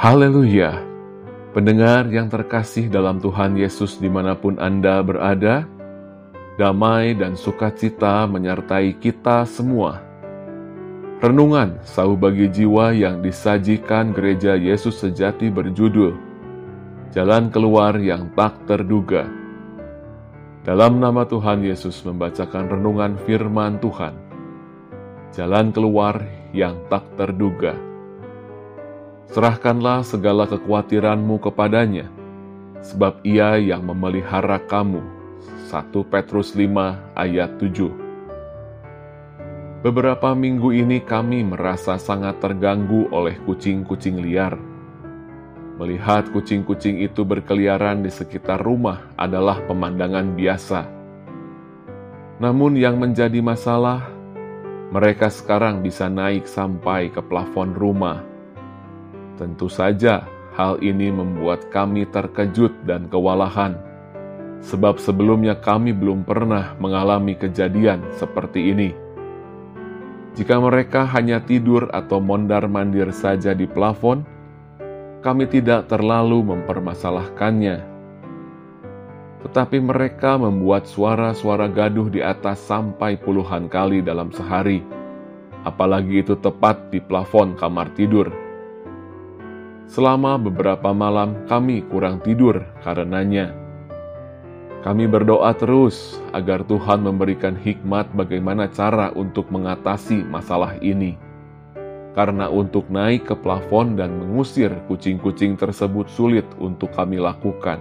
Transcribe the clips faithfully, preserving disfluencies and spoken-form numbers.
Haleluya! Pendengar yang terkasih dalam Tuhan Yesus dimanapun Anda berada, damai dan sukacita menyertai kita semua. Renungan Sauh bagi jiwa yang disajikan Gereja Yesus Sejati berjudul Jalan Keluar yang Tak Terduga. Dalam nama Tuhan Yesus membacakan renungan firman Tuhan, Jalan Keluar yang Tak Terduga. Serahkanlah segala kekhawatiranmu kepadanya, sebab Ia yang memelihara kamu. satu Petrus lima ayat tujuh. Beberapa minggu ini kami merasa sangat terganggu oleh kucing-kucing liar. Melihat kucing-kucing itu berkeliaran di sekitar rumah adalah pemandangan biasa. Namun yang menjadi masalah, mereka sekarang bisa naik sampai ke plafon rumah. Tentu saja hal ini membuat kami terkejut dan kewalahan, sebab sebelumnya kami belum pernah mengalami kejadian seperti ini. Jika mereka hanya tidur atau mondar-mandir saja di plafon, kami tidak terlalu mempermasalahkannya. Tetapi mereka membuat suara-suara gaduh di atas sampai puluhan kali dalam sehari, apalagi itu tepat di plafon kamar tidur. Selama beberapa malam kami kurang tidur karenanya. Kami berdoa terus agar Tuhan memberikan hikmat bagaimana cara untuk mengatasi masalah ini. Karena untuk naik ke plafon dan mengusir kucing-kucing tersebut sulit untuk kami lakukan.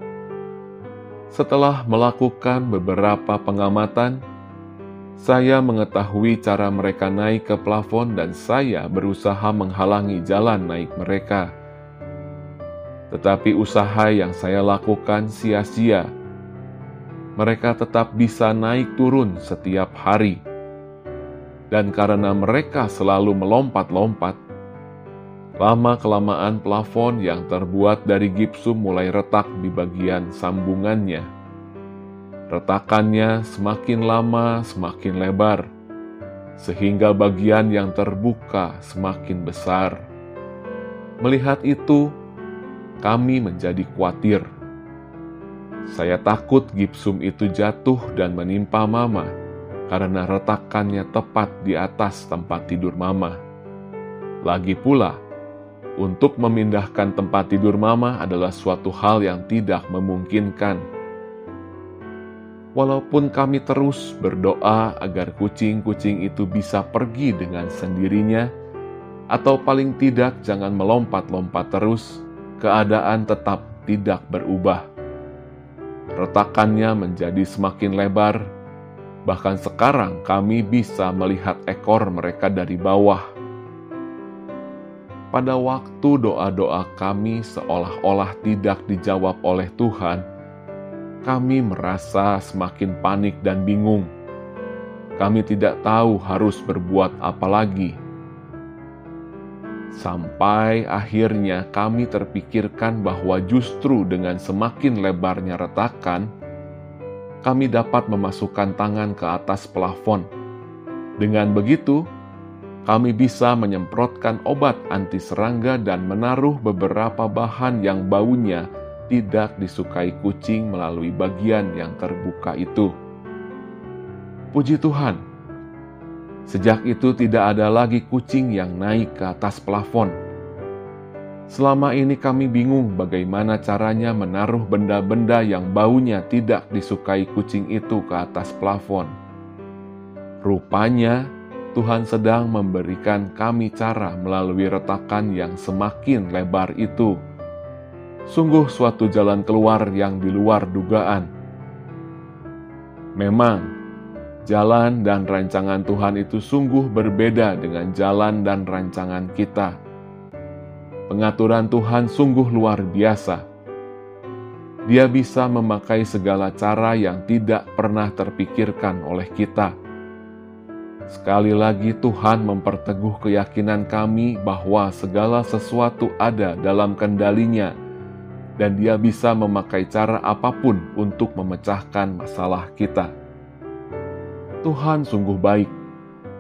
Setelah melakukan beberapa pengamatan, saya mengetahui cara mereka naik ke plafon dan saya berusaha menghalangi jalan naik mereka. Tetapi usaha yang saya lakukan sia-sia. Mereka tetap bisa naik turun setiap hari. Dan karena mereka selalu melompat-lompat, lama-kelamaan plafon yang terbuat dari gipsum mulai retak di bagian sambungannya. Retakannya semakin lama semakin lebar, sehingga bagian yang terbuka semakin besar. Melihat itu, kami menjadi khawatir. Saya takut gipsum itu jatuh dan menimpa Mama, karena retakannya tepat di atas tempat tidur Mama. Lagi pula, untuk memindahkan tempat tidur Mama adalah suatu hal yang tidak memungkinkan. Walaupun kami terus berdoa agar kucing-kucing itu bisa pergi dengan sendirinya, atau paling tidak jangan melompat-lompat terus, keadaan tetap tidak berubah. Retakannya menjadi semakin lebar, bahkan sekarang kami bisa melihat ekor mereka dari bawah. Pada waktu doa-doa kami seolah-olah tidak dijawab oleh Tuhan, kami merasa semakin panik dan bingung. Kami tidak tahu harus berbuat apa lagi. Sampai akhirnya kami terpikirkan bahwa justru dengan semakin lebarnya retakan, kami dapat memasukkan tangan ke atas plafon. Dengan begitu, kami bisa menyemprotkan obat anti serangga dan menaruh beberapa bahan yang baunya tidak disukai kucing melalui bagian yang terbuka itu. Puji Tuhan, sejak itu tidak ada lagi kucing yang naik ke atas plafon. Selama ini kami bingung bagaimana caranya menaruh benda-benda yang baunya tidak disukai kucing itu ke atas plafon. Rupanya, Tuhan sedang memberikan kami cara melalui retakan yang semakin lebar itu. Sungguh suatu jalan keluar yang di luar dugaan. Memang, jalan dan rancangan Tuhan itu sungguh berbeda dengan jalan dan rancangan kita. Pengaturan Tuhan sungguh luar biasa. Dia bisa memakai segala cara yang tidak pernah terpikirkan oleh kita. Sekali lagi Tuhan memperteguh keyakinan kami bahwa segala sesuatu ada dalam kendalinya, dan Dia bisa memakai cara apapun untuk memecahkan masalah kita. Tuhan sungguh baik.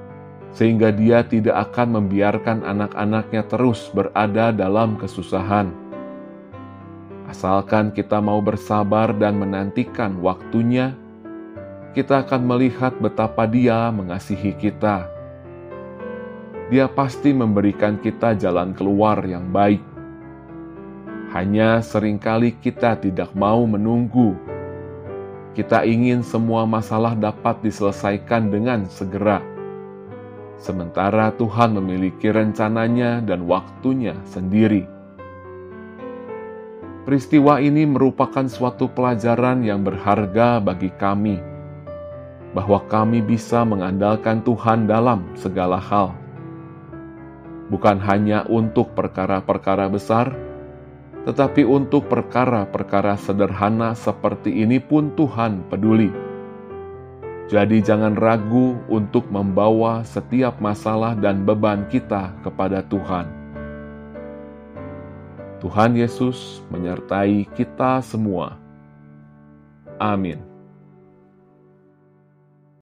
sehingga Dia tidak akan membiarkan anak-anaknya terus berada dalam kesusahan. Asalkan kita mau bersabar dan menantikan waktunya, kita akan melihat betapa Dia mengasihi kita. Dia pasti memberikan kita jalan keluar yang baik. Hanya seringkali kita tidak mau menunggu. Kita ingin semua masalah dapat diselesaikan dengan segera. Sementara Tuhan memiliki rencananya dan waktunya sendiri. Peristiwa ini merupakan suatu pelajaran yang berharga bagi kami, bahwa kami bisa mengandalkan Tuhan dalam segala hal. Bukan hanya untuk perkara-perkara besar, tetapi untuk perkara-perkara sederhana seperti ini pun Tuhan peduli. Jadi jangan ragu untuk membawa setiap masalah dan beban kita kepada Tuhan. Tuhan Yesus menyertai kita semua. Amin.